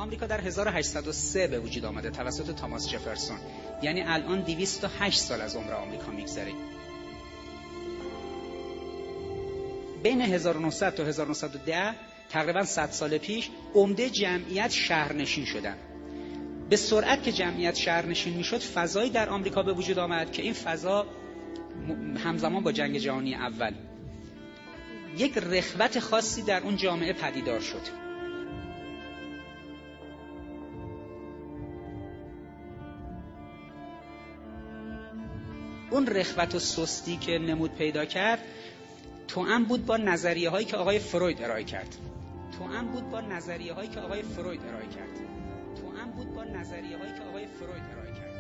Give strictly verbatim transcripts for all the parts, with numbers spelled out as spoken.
آمریکا در هزار و هشتصد و سه به وجود آمده توسط توماس جفرسون، یعنی الان دویست و هشت سال از عمر آمریکا میگذره. بین هزار و نهصد تا هزار و نهصد و ده تقریبا صد سال پیش عمده جمعیت شهرنشین شدن. به سرعت که جمعیت شهرنشین میشد فضایی در آمریکا به وجود آمد که این فضا همزمان با جنگ جهانی اول یک رخوت خاصی در اون جامعه پدیدار شد. اون رخوت و سستی که نمود پیدا کرد توأم بود با نظریه هایی که آقای فروید ارائه کرد. توأم بود با نظریه هایی که آقای فروید ارائه کرد. توأم بود با نظریه هایی که آقای فروید ارائه کرد.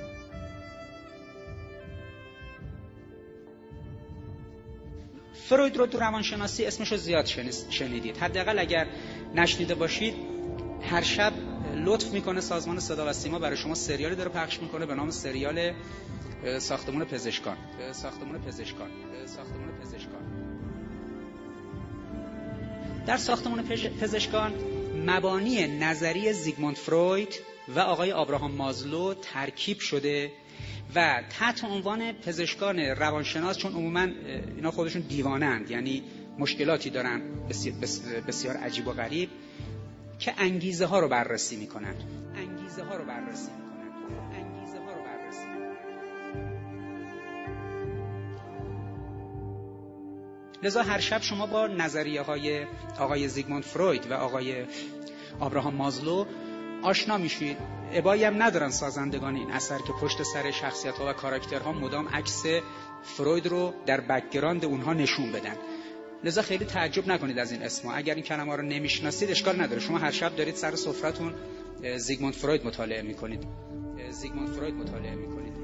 فروید رو تو روانشناسی اسمشو زیاد شنیدید. حداقل اگر نشنیده باشید، هر شب لطف میکنه سازمان صدا و سیما برای شما سریالی داره پخش میکنه به نام سریال ساختمون پزشکان. ساختمون پزشکان. ساختمون پزشکان. در ساختمون پزشکان مبانی نظریه زیگموند فروید و آقای آبراهام مازلو ترکیب شده و تحت عنوان پزشکان روانشناس، چون عموما اینا خودشون دیوانند، یعنی مشکلاتی دارن بسیار, بسیار عجیب و غریب، که انگیزه ها رو بررسی میکنن. انگیزه ها رو بررسی میکنن. انگیزه ها رو بررسی میکنن. لذا هر شب شما با نظریه های آقای زیگموند فروید و آقای آبراهام مازلو آشنا میشید. ابایی هم ندارن سازندگان این اثر که پشت سر شخصیت ها و کاراکترها مدام عکس فروید رو در بک‌گراند اونها نشون بدن. لذا خیلی تعجب نکنید از این اسما. اگر این کلمه‌ها رو نمیشناسید اشکال نداره، شما هر شب دارید سر سفرتون زیگموند فروید مطالعه میکنید. زیگموند فروید مطالعه میکنید.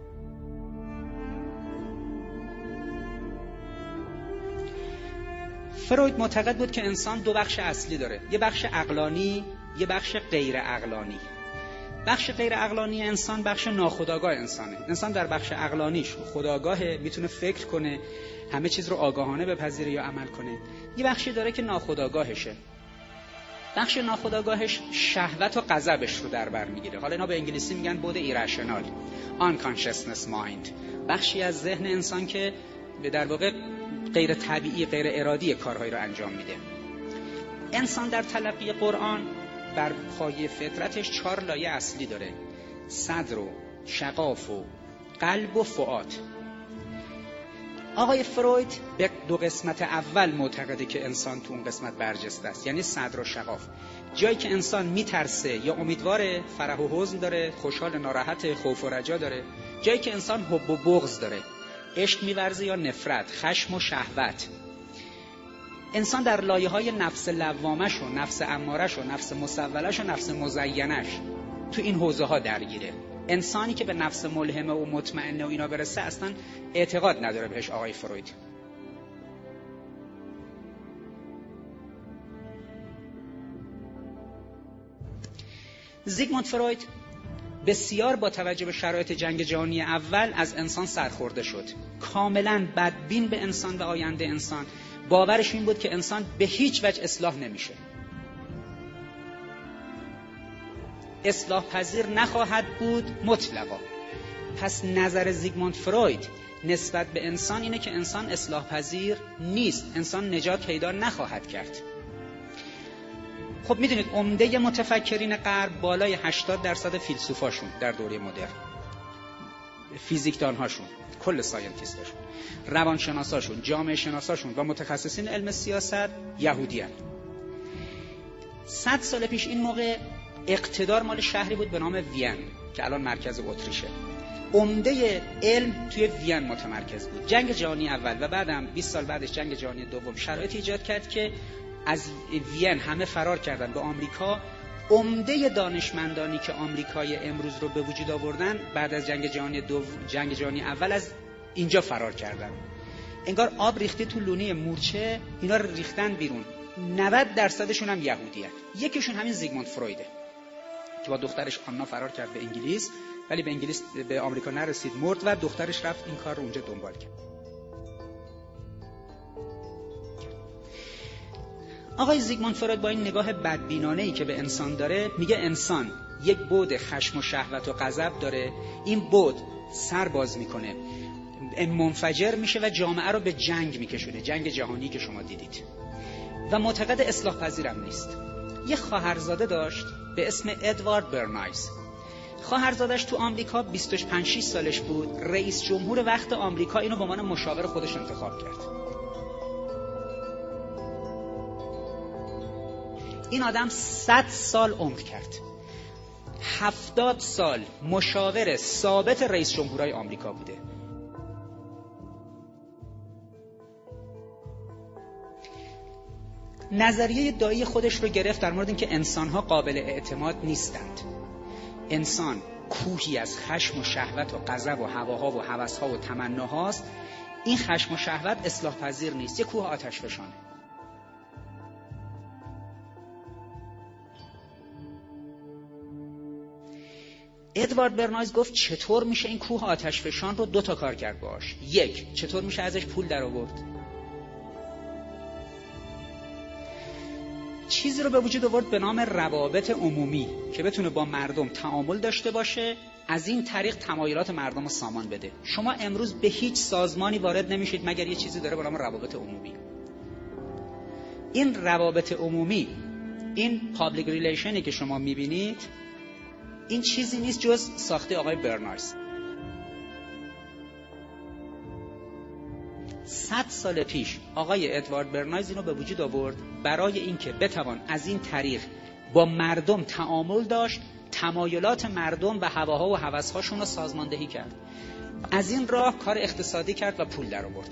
فروید معتقد بود که انسان دو بخش اصلی داره، یه بخش عقلانی، یه بخش غیر عقلانی. بخش غیر عقلانی انسان بخش ناخودآگاه انسانه. انسان در بخش عقلانیش خودآگاهه، میتونه فکر کنه، همه چیز رو آگاهانه بپذیره یا عمل کنه. یه بخشی داره که ناخودآگاهشه. بخش ناخودآگاهش شهوت و غضبش رو در بر میگیره. حالا اینا به انگلیسی میگن بود ایرشنال، unconsciousness mind. بخشی از ذهن انسان که در واقع غیر طبیعی، غیر ارادی کارهایی رو انجام میده. انسان در تلقی قرآن بر پایه فطرتش چهار لایه اصلی داره: صدر و شقاف و قلب و فؤاد. آقای فروید به دو قسمت اول معتقده که انسان تو اون قسمت برجسته است، یعنی صدر و شقاف، جایی که انسان میترسه یا امیدواره، فرح و حزن داره، خوشحال ناراحت، خوف و رجا داره، جایی که انسان حب و بغض داره، عشق می‌ورزه یا نفرت، خشم و شهوت. انسان در لایه‌های نفس لوامش و نفس امارش و نفس مسولش و نفس مزینش تو این حوزه‌ها درگیره. انسانی که به نفس ملهمه و مطمئنه و اینا برسه اصلا اعتقاد نداره بهش آقای فروید. زیگموند فروید بسیار با توجه به شرایط جنگ جهانی اول از انسان سرخورده شد. کاملا بدبین به انسان و آینده انسان. باورش این بود که انسان به هیچ وجه اصلاح نمیشه، اصلاح پذیر نخواهد بود مطلقا. پس نظر زیگموند فروید نسبت به انسان اینه که انسان اصلاح پذیر نیست، انسان نجات پیدا نخواهد کرد. خب میدونید عمده متفکرین غرب، بالای هشتاد درصد فیلسوفاشون در دوره مدرن، فیزیکدانهاشون، کل ساینتیستاشون، روانشناساشون، جامعه شناساشون و متخصصین علم سیاست یهودیان. صد سال پیش این موقع اقتدار مال شهری بود به نام وین که الان مرکز اتریشه. عمده علم توی وین متمرکز بود. جنگ جهانی اول و بعدم بیست سال بعدش جنگ جهانی دوم شرایط ایجاد کرد که از وین همه فرار کردن به آمریکا. عمده دانشمندانی که آمریکای امروز رو به وجود آوردن بعد از جنگ جهانی دوم، جنگ جهانی اول از اینجا فرار کردن. انگار آب ریخته تو لونه مورچه، اینا رو ریختن بیرون. نود درصدشون هم یهودیان. یکیشون همین زیگموند فرویده که با دخترش آنا فرار کرد به انگلیس، ولی به انگلیس به آمریکا نرسید، مرد و دخترش رفت این کار رو اونجا دنبال کرد. آقای زیگموند فروید با این نگاه بدبینانه‌ای که به انسان داره میگه انسان یک بعد خشم و شهوت و غضب داره، این بعد سر باز میکنه، منفجر میشه و جامعه رو به جنگ میکشونه، جنگ جهانی که شما دیدید، و معتقد اصلاح پذیرم نیست. یه خواهرزاده داشت به اسم ادوارد برنایز. خواهرزادش تو آمریکا بیست و پنج شش سالش بود، رئیس جمهور وقت آمریکا اینو به عنوان مشاور خودش انتخاب کرد. این آدم صد سال عمر کرد، هفتاد سال مشاور ثابت رئیس جمهورهای آمریکا بوده. نظریه دایی خودش رو گرفت در مورد اینکه انسان‌ها قابل اعتماد نیستند. انسان کوهی از خشم و شهوت و غضب و هواها و هوس‌ها و تمناهاست. این خشم و شهوت اصلاح پذیر نیست، یک کوه آتش فشانه. ادوارد برنایز گفت چطور میشه این کوه آتش فشان رو دو تا کار کرد باش. یک، چطور میشه ازش پول در آورد. چیزی رو به وجود آورد به نام روابط عمومی که بتونه با مردم تعامل داشته باشه، از این طریق تمایلات مردم رو سامان بده. شما امروز به هیچ سازمانی وارد نمیشید مگر یه چیزی داره به نام روابط عمومی. این روابط عمومی، این پابلیک ریلیشنی که شما میبینید، این چیزی نیست جز ساخته آقای برنایز. صد سال پیش آقای ادوارد برنایز اینو به وجود آورد برای اینکه بتوان از این طریق با مردم تعامل داشت، تمایلات مردم و هواها و هوس‌هاشون رو سازماندهی کرد. از این راه کار اقتصادی کرد و پول در آورد.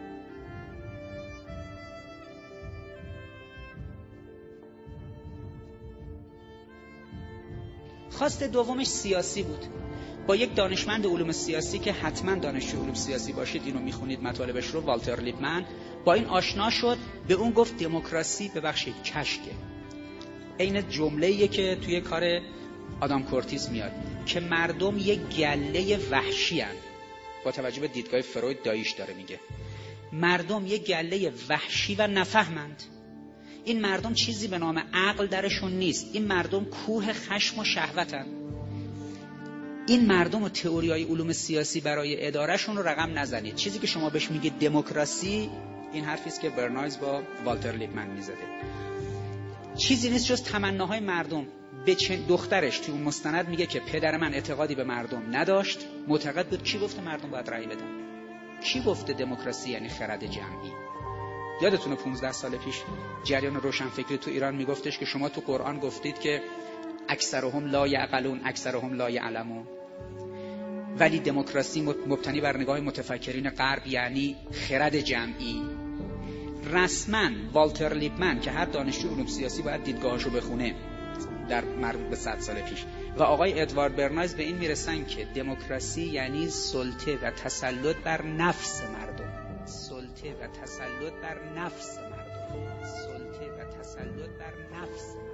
خواست دومش سیاسی بود. با یک دانشمند علوم سیاسی که حتما دانشجو علوم سیاسی باشید، اینو میخونید مطالبش رو، والتر لیپمن، با این آشنا شد. به اون گفت دموکراسی ببخشید کشکه. عین جمله‌ایه که توی کار آدام کورتیس میاد که مردم یک گله وحشی هن. با توجه به دیدگاه فروید داییش داره میگه مردم یک گله وحشی و نفهمند. این مردم چیزی به نام عقل درشون نیست، این مردم کوه خشم و شهوتن. این مردم و تئوریای علوم سیاسی برای ادارهشون رو رقم نزنید. چیزی که شما بهش میگه دموکراسی، این حرفی است که برنایز با والتر لیپمن میزده، چیزی نیست جز تمناهای مردم. به دخترش تو اون مستند میگه که پدر من اعتقادی به مردم نداشت، معتقد بود کی گفته مردم باید رأی بدن؟ کی گفته دموکراسی یعنی خرد جمعی؟ یادتونه پانزده سال پیش جریان روشنفکری تو ایران میگفتش که شما تو قرآن گفتید که اکثرهم لا یعقلون اکثرهم لا یعلمون، ولی دموکراسی مبتنی بر نگاه متفکرین غرب یعنی خرد جمعی. رسما والتر لیپمن که هر دانشجو علوم سیاسی باید دیدگاهاشو بخونه در مربوط به صد سال پیش، و آقای ادوارد برنایز به این میرسن که دموکراسی یعنی سلطه و تسلط بر نفس مردم. سلطه و تسلط بر نفس مردم. سلطه و تسلط بر نفس مردم.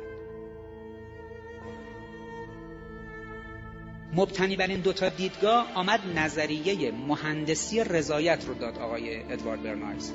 مبتنی بر این دوتا دیدگاه آمد نظریه مهندسی رضایت رو داد آقای ادوارد برنایز.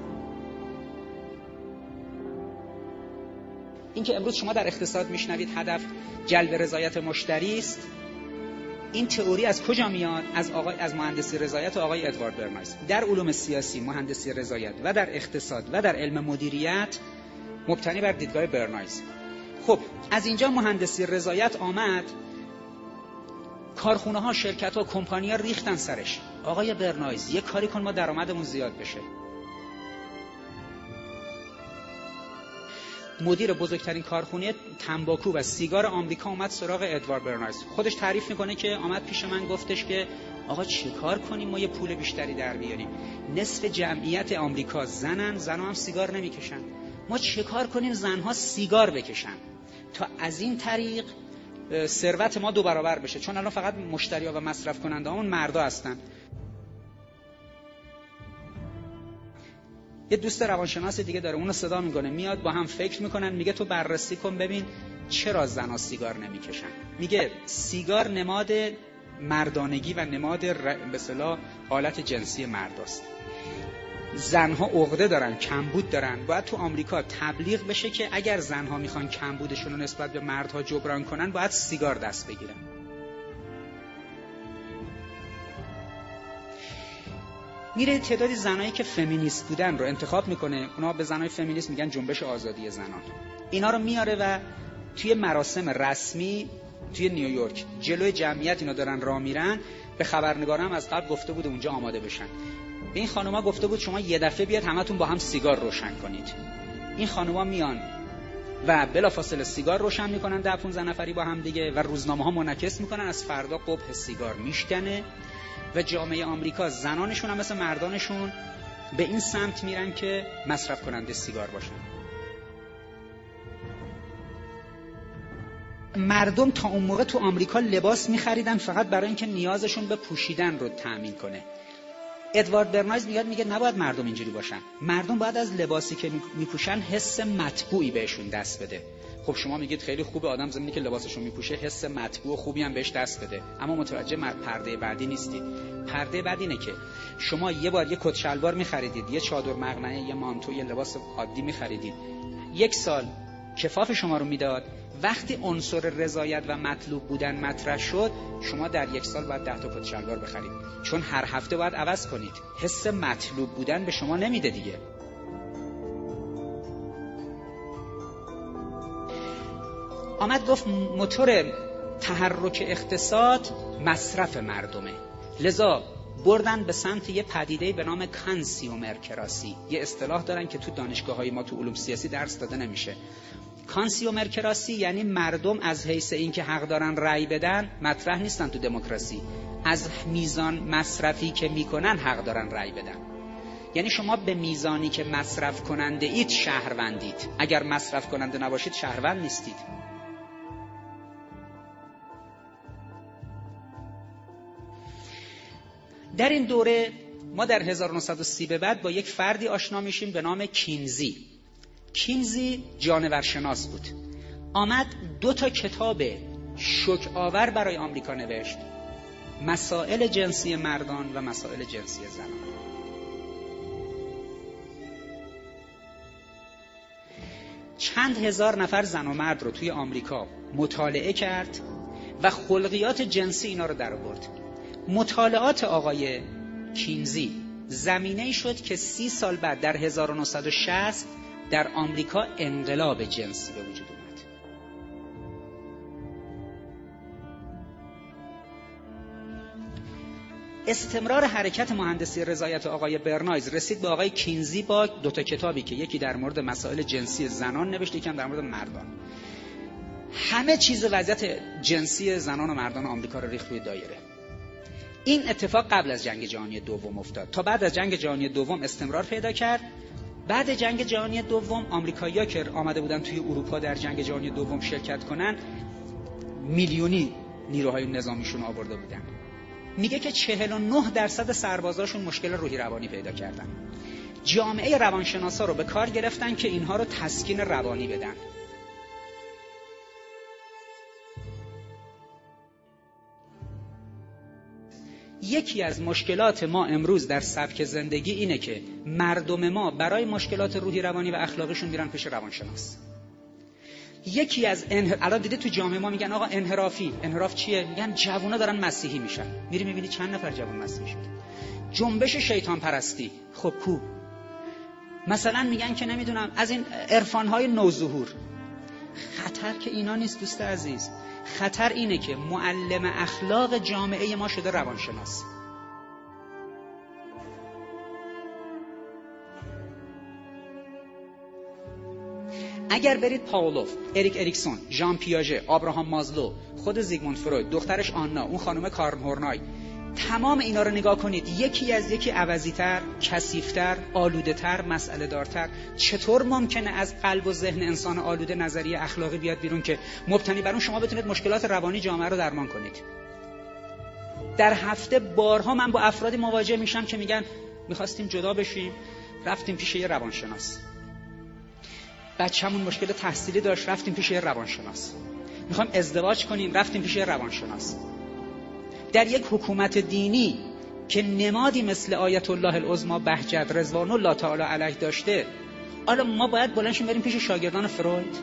این که امروز شما در اقتصاد میشنوید هدف جلب رضایت مشتری است، این تئوری از کجا میاد؟ از آقای از مهندسی رضایت آقای ادوارد برنایز. در علوم سیاسی مهندسی رضایت و در اقتصاد و در علم مدیریت مبتنی بر دیدگاه برنایز. خب از اینجا مهندسی رضایت آمد، کارخونه ها، شرکت ها، کمپانی ها ریختن سرش. آقای برنایز یک کاری کن ما درآمدمون زیاد بشه. مدیر بزرگترین کارخونه تنباکو و سیگار آمریکا اومد سراغ ادوارد برنایز. خودش تعریف میکنه که آمد پیش من گفتش که آقا چه کار کنیم ما یه پول بیشتری در بیاریم؟ نصف جمعیت آمریکا زنن، زنها هم سیگار نمیکشن. ما چه کار کنیم زنها سیگار بکشن تا از این طریق ثروت ما دو برابر بشه؟ چون الان فقط مشتری‌ها و مصرف کننده‌هامون مردا هستن. یه دوست روانشناس دیگه داره، اونو صدا میکنه، میاد با هم فکر میکنن، میگه تو بررسی کن ببین چرا زنها سیگار نمیکشن. میگه سیگار نماد مردانگی و نماد به اصطلاح حالت جنسی مرداست. زنها عقده دارن، کمبود دارن. باید تو آمریکا تبلیغ بشه که اگر زنها میخوان کمبودشون رو نسبت به مردها جبران کنن باید سیگار دست بگیرن. میره تعدادی زنایی که فمینیست بودن رو انتخاب میکنه، اونا به زنای فمینیست میگن جنبش آزادی زنان. اینا رو میاره و توی مراسم رسمی توی نیویورک جلوی جمعیت اینا دارن راه میرن. به خبرنگارا هم از قبل گفته بود اونجا آماده بشن. به این خانوما گفته بود شما یه دفعه بیاد همتون با هم سیگار روشن کنید. این خانوما میان و بلافاصله سیگار روشن میکنن، ده پانزده نفری با هم دیگه، و روزنامه ها منعکس میکنن از فردا قبح سیگار میشکنه و جامعه آمریکا زنانشون هم مثل مردانشون به این سمت میرن که مصرف کننده سیگار باشن. مردم تا اون موقع تو آمریکا لباس میخریدن فقط برای اینکه نیازشون به پوشیدن رو تأمین کنه. ادوارد برنایز میاد میگه نباید مردم اینجوری باشن. مردم باید از لباسی که میپوشن حس مطبوعی بهشون دست بده. خب شما میگید خیلی خوبه آدم زمینی که لباسشو میپوشه حس مطبوع خوبی هم بهش دست بده، اما متوجه پرده بعدی نیستید. پرده بعدی اینه که شما یه بار یه کت شلوار میخریدید، یه چادر مقنعه، یه مانتو، یه لباس عادی میخریدید، یک سال کفاف شما رو میداد. وقتی عنصر رضایت و مطلوب بودن مطرح شد، شما در یک سال باید ده تا کت شلوار بخرید، چون هر هفته باید عوض کنید. حس مطلوب بودن به شما نمیده دیگه. آمد گفت موتور تحرک اقتصاد مصرف مردمه، لذا بردن به سمت یه پدیده به نام کانسیومرکراسی. یه اصطلاح دارن که تو دانشگاه‌های ما تو علوم سیاسی درس داده نمیشه. کانسیومرکراسی یعنی مردم از حیث اینکه حق دارن رأی بدن مطرح نیستن تو دموکراسی، از میزان مصرفی که میکنن حق دارن رأی بدن. یعنی شما به میزانی که مصرف کننده اید شهروندید، اگر مصرف کننده نباشید شهروند نیستید. در این دوره ما در هزار و نهصد و سی به بعد با یک فردی آشنا میشیم به نام کینزی. کینزی جانورشناس بود. آمد دو تا کتاب شوک آور برای آمریکا نوشت، مسائل جنسی مردان و مسائل جنسی زنان. چند هزار نفر زن و مرد رو توی آمریکا مطالعه کرد و خلقیات جنسی اینا رو در آورد. مطالعات آقای کینزی زمینه‌ای شد که سی سال بعد در هزار و نهصد و شصت در آمریکا انقلاب جنسی به وجود اومد. استمرار حرکت مهندسی رضایت آقای برنایز رسید به آقای کینزی با دو تا کتابی که یکی در مورد مسائل جنسی زنان نوشته، یکی هم در مورد مردان. همه چیز وضعیت جنسی زنان و مردان آمریکا رو ریخت روی دایره. این اتفاق قبل از جنگ جهانی دوم افتاد. تا بعد از جنگ جهانی دوم استمرار پیدا کرد. بعد جنگ جهانی دوم آمریکایی‌ها که آمده بودن توی اروپا در جنگ جهانی دوم شرکت کنن، میلیونی نیروهای نظامیشون آورده بودن. میگه که چهل و نه درصد سربازاشون مشکل روحی روانی پیدا کردن. جامعه روانشناسا رو به کار گرفتن که اینها رو تسکین روانی بدن. یکی از مشکلات ما امروز در سبک زندگی اینه که مردم ما برای مشکلات روحی روانی و اخلاقیشون میرن پیش روانشناس. یکی از انحر... الان دیده تو جامعه ما میگن آقا انحرافی. انحراف چیه؟ میگن جوونا دارن مسیحی میشن. میری میبینی چند نفر جوان مسیحی شد. جنبش شیطان پرستی. خب کو؟ مثلا میگن که نمیدونم از این عرفان‌های نوظهور. خطر که اینا نیست دوست عزیز. خطر اینه که معلم اخلاق جامعه ما شده روانشناس. اگر برید پاولوف، اریک اریکسون، ژان پیاژه، آبراهام مازلو، خود زیگموند فروید، دخترش آنا، اون خانم کارن هورنای، تمام اینا رو نگاه کنید، یکی از یکی عوضی‌تر، کثیف‌تر، آلوده‌تر، مسئله دارتر. چطور ممکنه از قلب و ذهن انسان آلوده نظریه اخلاقی بیاد بیرون که مبتنی بر اون شما بتونید مشکلات روانی جامعه رو درمان کنید؟ در هفته بارها من با افرادی مواجه میشم که میگن میخواستیم جدا بشیم، رفتیم پیش یه روانشناس. بچه‌مون مشکل تحصیلی داشت، رفتیم پیش یه روانشناس. میخوایم ازدواج کنیم، رفتیم پیش یه روانشناس. در یک حکومت دینی که نمادی مثل آیت الله العظمی بهجت رضوان الله تعالی علیه داشته، حالا ما باید بلند شیم بریم پیش شاگردان فروید؟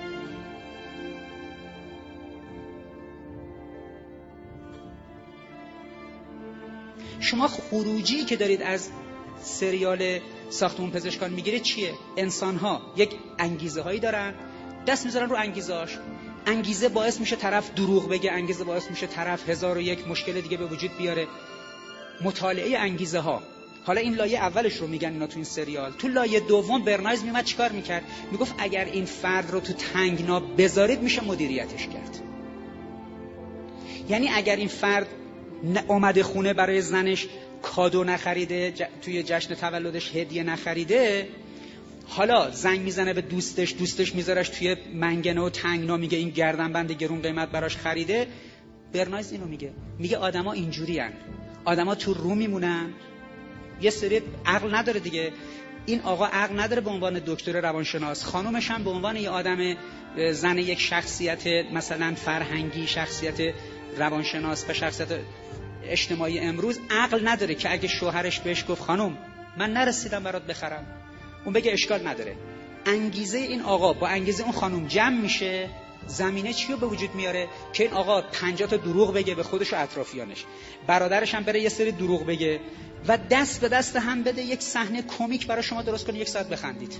شما خروجی که دارید از سریال ساختمون پزشکان میگیرید چیه؟ انسان‌ها یک انگیزه هایی دارن، دست میذارن رو انگیزه‌اش. انگیزه باعث میشه طرف دروغ بگه، انگیزه باعث میشه طرف هزار و یک مشکل دیگه به وجود بیاره. مطالعه انگیزه ها. حالا این لایه اولش رو میگن اینا تو این سریال. تو لایه دوم برنایز میومد چیکار میکرد؟ میگفت اگر این فرد رو تو تنگنا بذارید میشه مدیریتش کرد. یعنی اگر این فرد اومده خونه برای زنش کادو نخریده، ج... توی جشن تولدش هدیه نخریده، حالا زنگ میزنه به دوستش، دوستش میذارش توی منگنه و تنگنا، میگه این گردنبند گرون قیمت براش خریده. برنایز اینو میگه، میگه آدما اینجورین، آدما تو رو میمونن، یه سری عقل نداره دیگه. این آقا عقل نداره به عنوان دکتر روانشناس، خانومش هم به عنوان یه آدم زن یک شخصیت مثلا فرهنگی، شخصیت روانشناس و شخصیت اجتماعی امروز عقل نداره که اگه شوهرش بهش گفت خانم من نرسیدم برات بخرم، اون بگه اشکال نداره. انگیزه این آقا با انگیزه اون خانم جمع میشه، زمینه چی رو به وجود میاره که این آقا پنجاه تا دروغ بگه به خودش و اطرافیانش، برادرش هم بره یه سری دروغ بگه و دست به دست هم بده یک صحنه کمیک برای شما درست کنه، یک ساعت بخندید.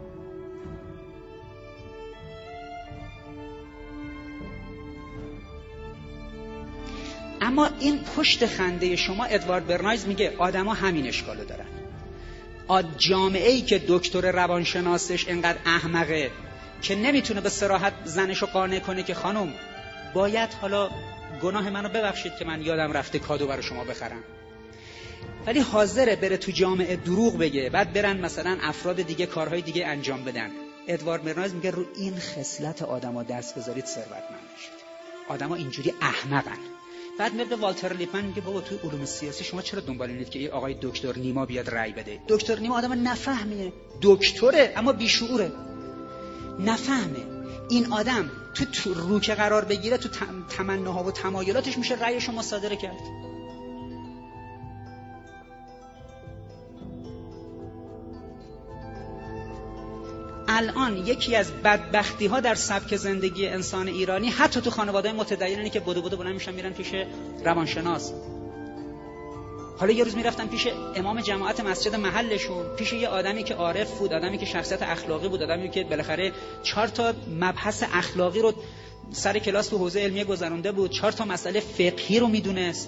اما این پشت خنده شما، ادوارد برنایز میگه آدما همین اشکالو دارن. آد جامعه‌ای که دکتر روانشناسش انقدر احمقه که نمیتونه به صراحت زنشو قانع کنه که خانم باید حالا گناه منو ببخشید که من یادم رفته کادو برای شما بخرم، ولی حاضره بره تو جامعه دروغ بگه، بعد برن مثلا افراد دیگه کارهای دیگه انجام بدن. ادوارد برنایز میگه رو این خصلت آدما دست بذارید ثروتمند میشید. آدما اینجوری احمقن. بعد میاد به والتر لیپمن میگه بابا تو علوم سیاسی شما چرا دنبال اینید که این آقای دکتر نیما بیاد رأی بده؟ دکتر نیما آدم نفهمیه، دکتره اما بیشعوره، نفهمه. این آدم تو, تو رو که قرار بگیره تو تمناها و تمایلاتش میشه رأی شما صادره کرد. الان یکی از بدبختی ها در سبک زندگی انسان ایرانی، حتی تو خانواده متدینی که بدو بدو بلند میشن میرن پیش روانشناس. حالا یه روز میرفتن پیش امام جماعت مسجد محلشون، پیش یه آدمی که عارف بود، آدمی که شخصیت اخلاقی بود، آدمی که بالاخره چهار تا مبحث اخلاقی رو سر کلاس تو حوزه علمیه گذرونده بود، چهار تا مسئله فقهی رو میدونست.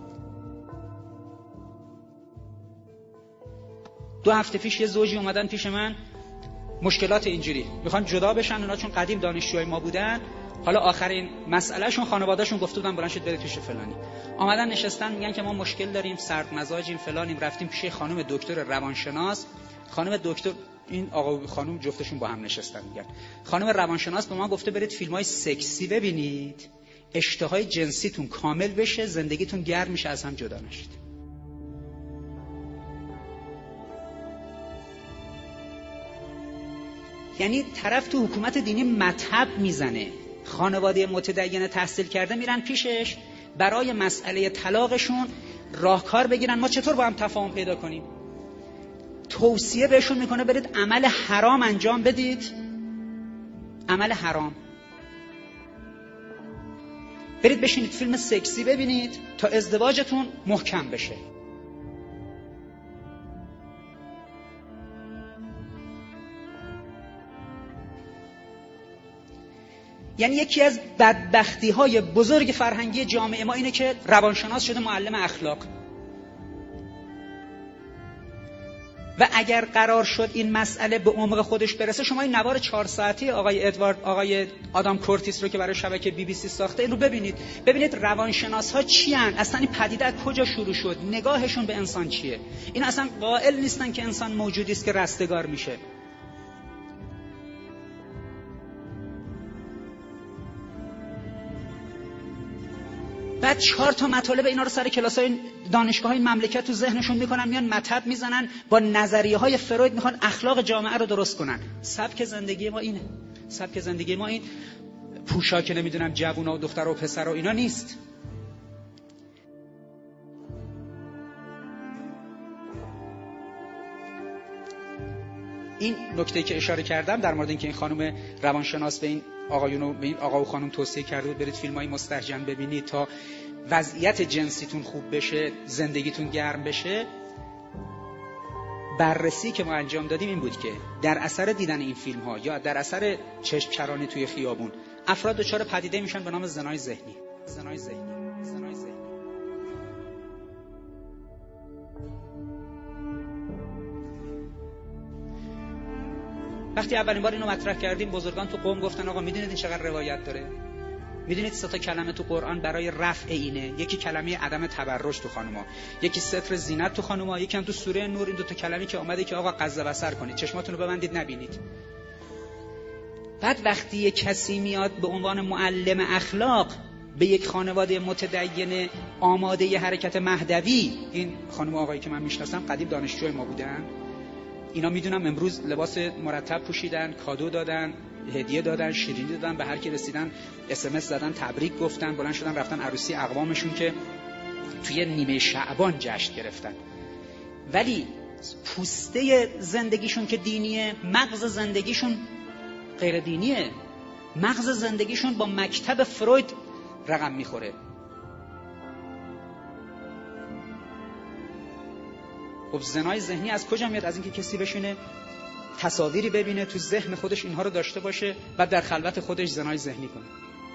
دو هفته پیش یه زوجی اومدن پیش من، مشکلات اینجوری، میخوان جدا بشن، اونا چون قدیم دانشجوی ما بودن، حالا آخرین مسئلهشون خانوادهشون گفته بودن بلند شید برید پیش فلانی. آمدن نشستن میگن که ما مشکل داریم، سرد مزاجیم، فلانیم. رفتیم پیش خانم دکتر روانشناس. خانم دکتر، این آقا و خانم جفتشون با هم نشستن، میگن خانم روانشناس به ما گفته برید فیلم‌های سکسی ببینید، اشتهای جنسیتون کامل بشه، زندگیتون گرم میشه، از هم جدا نشید. یعنی طرف تو حکومت دینی مطب میزنه، خانواده متدین تحصیل کرده میرن پیشش برای مسئله طلاقشون راهکار بگیرن ما چطور با هم تفاهم پیدا کنیم. توصیه بهشون میکنه برید عمل حرام انجام بدید، عمل حرام، برید بشینید فیلم سکسی ببینید تا ازدواجتون محکم بشه. یعنی یکی از بدبختی‌های بزرگ فرهنگی جامعه ما اینه که روانشناس شده معلم اخلاق. و اگر قرار شد این مسئله به عمق خودش برسه، شما این نوار چهار ساعتی آقای ادوارد آقای آدام کورتیس رو که برای شبکه بی بی سی ساخته، این رو ببینید، ببینید روانشناس‌ها چی ان، اصلا این پدیده از کجا شروع شد، نگاهشون به انسان چیه. این اصلا قائل نیستن که انسان موجودی است که رستگار میشه. بعد چهار تا مطالب اینا رو سر کلاس‌های دانشگاه‌های مملکت تو ذهنشون میکنن، میان مطب میزنن، با نظریه‌های فروید میخوان اخلاق جامعه رو درست کنن. سبک زندگی ما اینه. سبک زندگی ما این پوشاک نمیدونم جوونا و دختر و پسر و اینا نیست. این نکته که اشاره کردم در مورد اینکه این خانم روانشناس به این آقایونو به این آقا و خانم توصیه کرده بود برید فیلم‌های مستهجن ببینید تا وضعیت جنسیتون خوب بشه، زندگیتون گرم بشه، بررسی که ما انجام دادیم این بود که در اثر دیدن این فیلم‌ها یا در اثر چشم چرانی توی خیابون افراد دچار پدیده میشن به نام زنای ذهنی. زنای ذهنی. زنای ذهنی. وقتی اولین بار اینو مطرح کردیم بزرگان تو قوم گفتن آقا میدونید این چقدر روایت داره؟ میدونید سه تا کلمه تو قرآن برای رفع اینه، یکی کلمه عدم تبرج تو خانوما، یکی ستر زینت تو خانوما، یکی هم تو سوره نور این دو تا کلمه که اومده که آقا غض بصر کنید، چشماتون رو ببندید نبینید. بعد وقتی یک کسی میاد به عنوان معلم اخلاق به یک خانواده متدین آماده ی حرکت مهدوی، این خانم آقایی که من میشناسم قدیم دانشجوی ما بودن، اینا میدونم امروز لباس مرتب پوشیدن، کادو دادن، هدیه دادن، شیرینی دادن، به هر کی رسیدن اس ام اس زدن، تبریک گفتن، بلند شدن رفتن عروسی اقوامشون که توی نیمه شعبان جشن گرفتن. ولی پوسته زندگیشون که دینیه، مغز زندگیشون غیر دینیه. مغز زندگیشون با مکتب فروید رقم میخوره. خب زنای ذهنی از کجا میاد؟ از اینکه کسی بشینه تصاویری ببینه تو ذهن خودش اینها رو داشته باشه و در خلوت خودش زنای ذهنی کنه.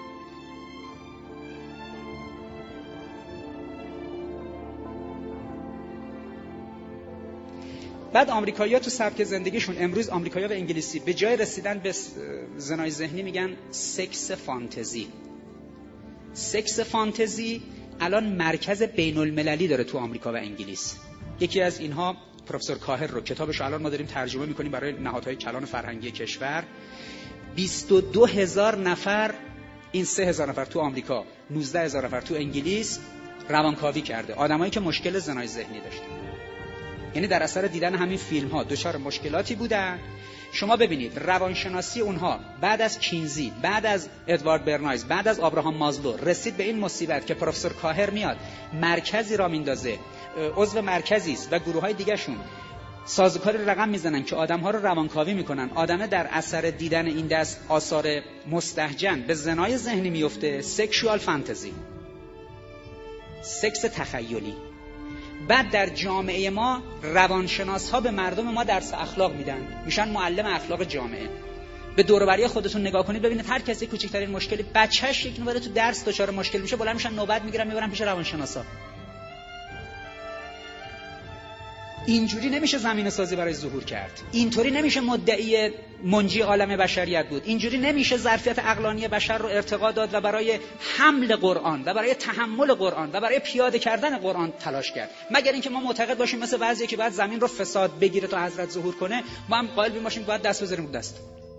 بعد آمریکایی‌ها تو سبک زندگیشون امروز آمریکایی‌ها و انگلیسی به جای رسیدن به زنای ذهنی میگن سکس فانتزی. سکس فانتزی الان مرکز بین المللی داره تو آمریکا و انگلیس. یکی از اینها پروفسور کاهر رو کتابش الان ما داریم ترجمه میکنیم برای نهادهای کلان فرهنگی کشور. بیست و دو هزار نفر، این سه هزار نفر تو آمریکا، نوزده هزار نفر تو انگلیس روانکاوی کرده، آدمایی که مشکل زنای ذهنی داشتن. یعنی در اثر دیدن همین فیلم ها دچار مشکلاتی بودن. شما ببینید روانشناسی اونها بعد از کینزی، بعد از ادوارد برنایز، بعد از آبراهام مازلو رسید به این مصیبت که پروفسور کاهر میاد مرکزی را میندازه، عضو مرکزی است و گروه های دیگه شون سازوکاری رقم میزنن که آدم ها رو روانکاوی میکنن. آدمه در اثر دیدن این دست آثار مستهجن به زنای ذهنی میفته، سکشوال فانتزی، سکس تخیلی. بعد در جامعه ما روانشناس ها به مردم ما درس اخلاق میدن، میشن معلم اخلاق جامعه. به دور و بری خودتون نگاه کنید ببینید هر کسی کوچکترین مشکلی، بچه‌ش یک نوبت تو درس دچار مشکل میشه، بلند میشن نوبت میگیرن میبرن پیش روانشناسا. اینجوری نمیشه زمینه سازی برای ظهور کرد. اینطوری نمیشه مدعی منجی عالم بشریت بود. اینجوری نمیشه ظرفیت عقلانی بشر رو ارتقا داد و برای حمل قرآن و برای تحمل قرآن و برای پیاده کردن قرآن تلاش کرد. مگر اینکه ما معتقد باشیم مثل بعضی که بعد زمین رو فساد بگیره تا حضرت ظهور کنه، ما هم قائل باشیم باید دست بذاریم رو دست.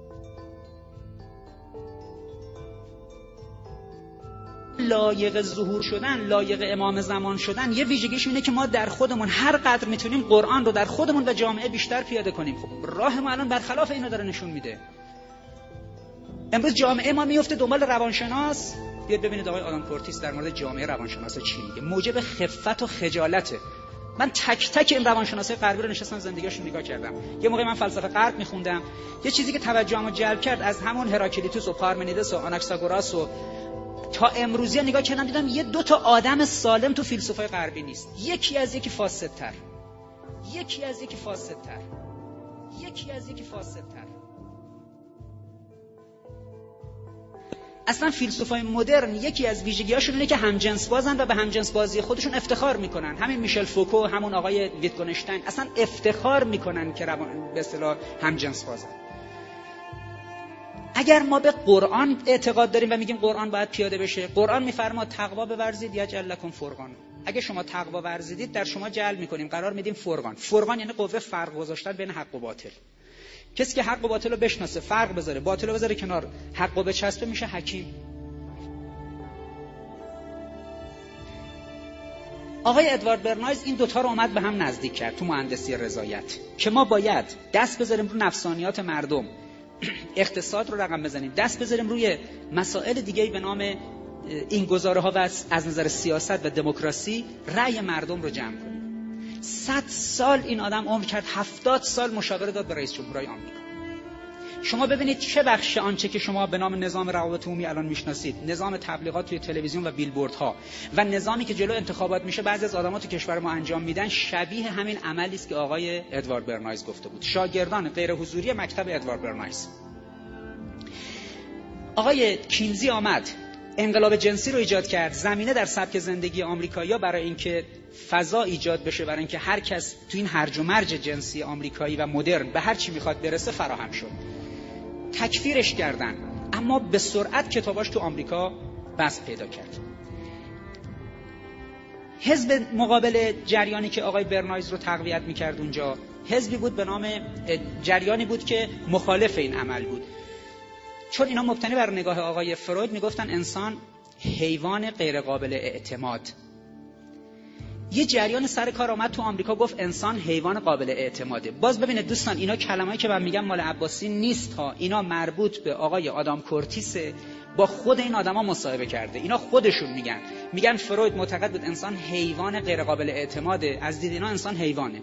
لایق ظهور شدن، لایق امام زمان شدن، یه ویژگیش اینه که ما در خودمون هر قدر میتونیم قرآن رو در خودمون و جامعه بیشتر پیاده کنیم. خب راه ما الان برخلاف اینو داره نشون میده. امروز جامعه ما میفته دنبال روانشناس. بیاد ببینید آقای آدم کورتیس در مورد جامعه روانشناس چی میگه. موجب خفت و خجالته. من تک تک این روانشناسای غربی رو نشستم زندگیشون نگاه کردم. یه موقع من فلسفه غرب میخوندم، یه چیزی که توجهمو جلب کرد از همون هراکلیتوس و پارمنیدس و آناکساگوراس و تا امروزی نگاه کردم دیدم یه دو تا آدم سالم تو فیلسوفای غربی نیست. یکی از یکی فاسدتر، یکی از یکی فاسدتر، یکی از یکی فاسدتر. اصلا فیلسوفای مدرن یکی از ویژگی‌هاشون اینه که همجنس بازن و به همجنس بازی خودشون افتخار میکنن. همین میشل فوکو، همون آقای ویتگنشتاین اصلا افتخار میکنن که به اصطلاح همجنس بازن. اگر ما به قرآن اعتقاد داریم و میگیم قرآن باید پیاده بشه، قرآن میفرماد تقوا بورزید یجعل لکم فرقان. اگه شما تقوا ورزیدید در شما جعل میکنیم، قرار میدیم فرقان. فرقان یعنی قوه فرق گذاشتن بین حق و باطل. کسی که حق و باطل رو بشناسه، فرق بذاره، باطل رو بذاره کنار، حق و بچسبه، میشه حکیم. آقای ادوارد برنایز این دوتا رو اومد به هم نزدیک کرد تو مهندسی رضایت که ما باید دست بذاریم رو نفسانیات مردم، اقتصاد رو رقم بزنیم، دست بذاریم روی مسائل دیگه‌ای به نام این گزاره‌ها و از نظر سیاست و دموکراسی رأی مردم رو جمع کنیم. صد سال این آدم عمر کرد، هفتاد سال مشاوره داد به رئیس جمهورهای آمریکا. شما ببینید چه بخش آنچه که شما به نام نظام روابط عمومی الان میشناسید، نظام تبلیغات توی تلویزیون و بیلبوردها و نظامی که جلو انتخابات میشه بعضی از آدم‌ها تو کشور ما انجام میدن، شبیه همین عملی است که آقای ادوارد برنایز گفته بود. شاگردان غیر حضوری مکتب ادوارد برنایز. آقای کینزی آمد انقلاب جنسی رو ایجاد کرد، زمینه در سبک زندگی آمریکایی‌ها برای اینکه فضا ایجاد بشه برای اینکه هر کس تو این هرج و مرج جنسی آمریکایی و مدرن به هر چی میخواد برسه فراهم شد. تکفیرش کردن، اما به سرعت کتاباش تو آمریکا بسط پیدا کرد. حزب مقابل جریانی که آقای برنایز رو تقویت میکرد اونجا، حزبی بود به نام جریانی بود که مخالف این عمل بود، چون اینا مبتنی بر نگاه آقای فروید میگفتن انسان حیوان غیر قابل اعتماد. یه جریان سر کار آمد تو آمریکا گفت انسان حیوان قابل اعتماده. باز ببینید دوستان، اینا کلمه‌ای که من میگم مال عباسی نیست ها، اینا مربوط به آقای آدام کورتیسه، با خود این آدما مصاحبه کرده. اینا خودشون میگن میگن فروید معتقد بود انسان حیوان غیر قابل اعتماده، از دید اینا انسان حیوانه.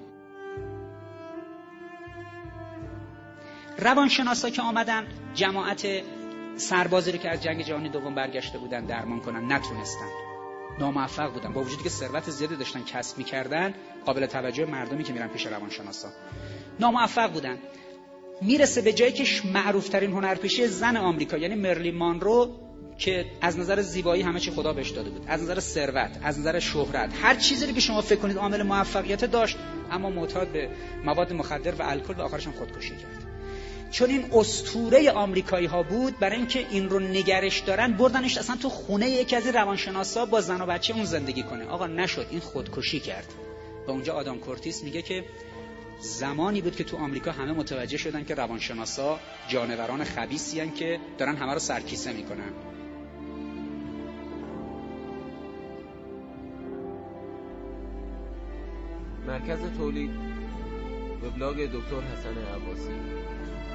روانشناسا که آمدن جماعت سربازی رو که از جنگ جهانی دوم برگشته بودن درمان کنن، نتونستن، ناموفق بودن، با وجودی که ثروت زیادی داشتن کسب می‌کردن، قابل توجه مردمی که میرن پیش روانشناسا، ناموفق بودن. میرسه به جایی که معروف ترین هنرپیشه زن آمریکا یعنی مرلین مانرو که از نظر زیبایی همه چی خدا بهش داده بود، از نظر ثروت، از نظر شهرت، هر چیزی که شما فکر کنید عامل موفقیت داشت، اما معتاد به مواد مخدر و الکل و آخرش هم خودکشی کرد. چون این اسطوره آمریکایی ها بود، برای اینکه این رو نگرش دارن بردنش اصلا تو خونه یکی از روانشناسا با زن و بچه اون زندگی کنه. آقا نشد، این خودکشی کرد. و اونجا آدام کورتیس میگه که زمانی بود که تو آمریکا همه متوجه شدن که روانشناسا جانوران خبیثی هستن که دارن همه رو سرکیسه میکنن. مرکز تولید، وبلاگ دکتر حسن عباسی.